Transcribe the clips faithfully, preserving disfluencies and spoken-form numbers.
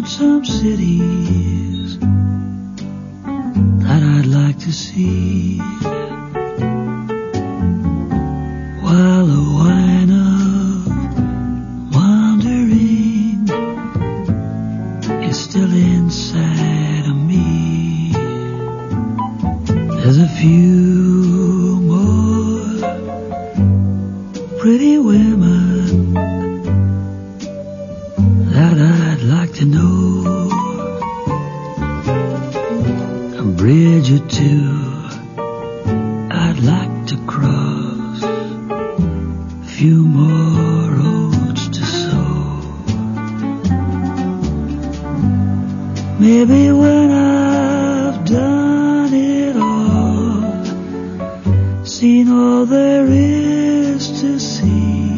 lonesome cities that I'd like to see, while the wine of wandering is still inside of me. There's a few more pretty women that I'd like to know, a bridge or two I'd like to cross, a few more roads to sow. Maybe when I've done it all, seen all there is to see,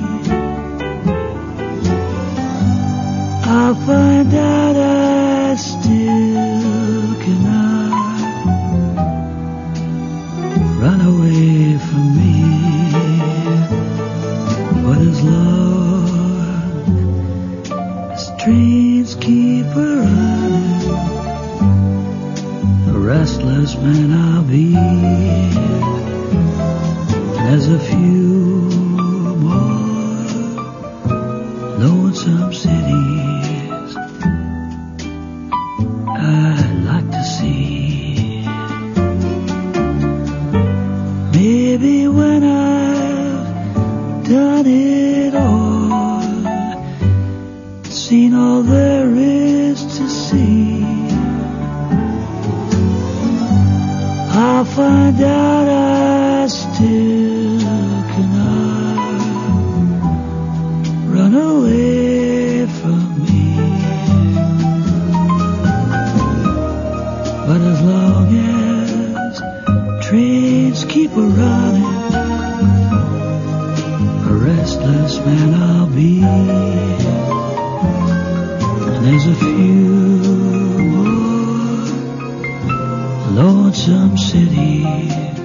I'll find out I still cannot run away from me. But as long as trains keep running, a restless man I'll be. There's a few more lonesome cities I'd like to see. Maybe when I've done it all, seen all there is to see, I'll find out I still cannot run away from me. But as long as trains keep a-running, a restless man I'll be. And there's a few more lonesome cities